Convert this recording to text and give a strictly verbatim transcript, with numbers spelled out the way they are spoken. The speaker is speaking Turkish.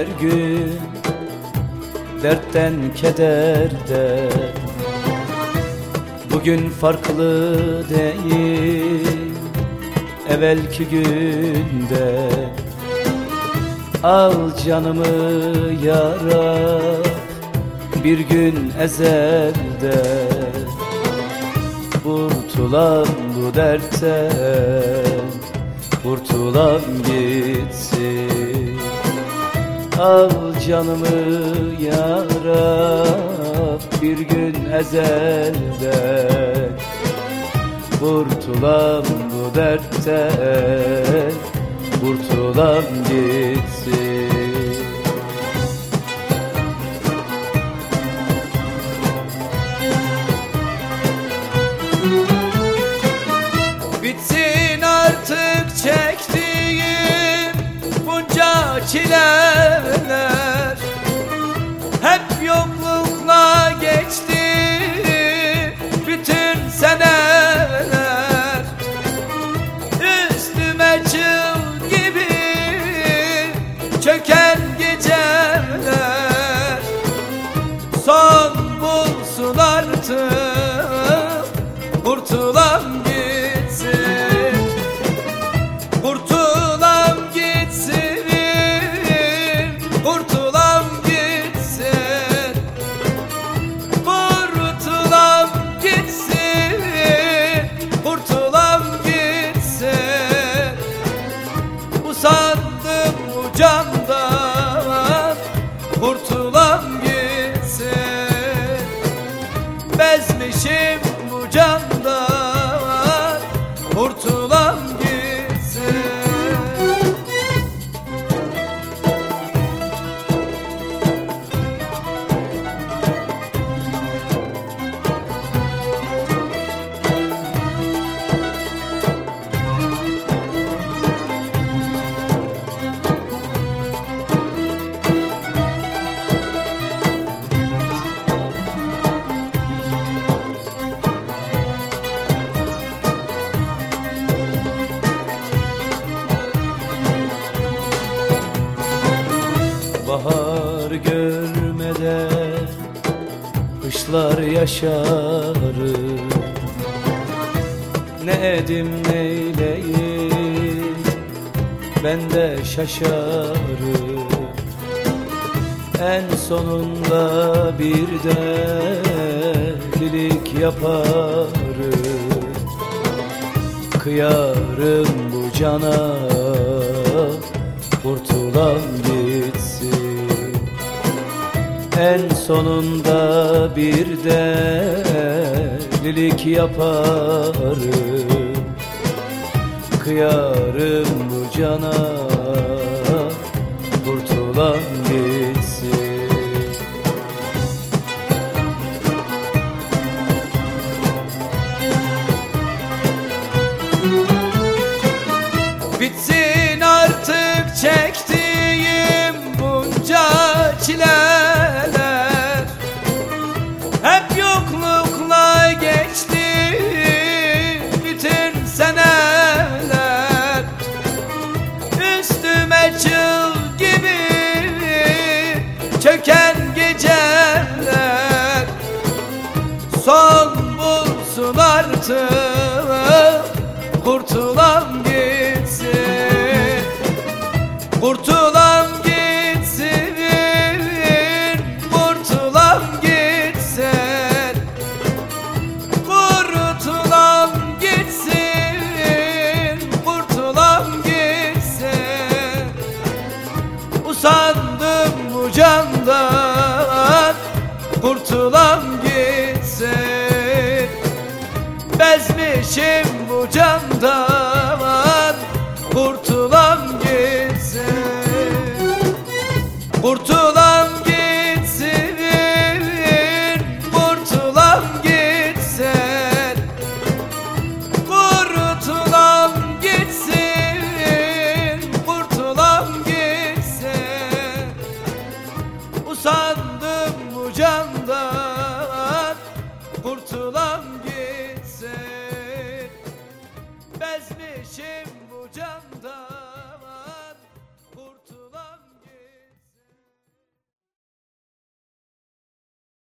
gün dertten kederde. Bugün farklı değil evvelki günde. Al canımı yarab bir gün ezelde. Kurtulam bu dertten, kurtulam gitsin. Al canımı yarab bir gün ezelde. Kurtulam bu dertten, kurtulam gitsin. Bitsin artık çektiğim bunca çileler. Hep yoklukla geçti bütün seneler. Üstüme çığ gibi çöken geceler. Son bulsun artık, kurtulam gitsin. Kurtulam gitsin, kurtulam gitsin. Kurtulam gitsin, kurtulam gitsin. Usandım bu candan, kurtulam gitsin. Bezmişim bu candan, kurtulam gitsin. Bahar görmeden kışlar yaşarım. Ne edim neyleyim ben de şaşarım. En sonunda bir delilik yaparım. Kıyarım bu cana, kurtulam gitsin. En sonunda bir delilik yaparım. Kıyarım bu cana, kurtulam gitsin. Bitsin artık çektiğim bunca çileler. Hep yoklukla geçti bütün seneler. Üstüme çığ gibi çöken geceler. Son bulsun artık, kurtulam gitsin. Kurtulam gitsin, kurtulam gitsin. Kurtulam gitsin, kurtulam gitsin. Usandım bu candan, kurtulam gitsin. Bezmişim bu candan,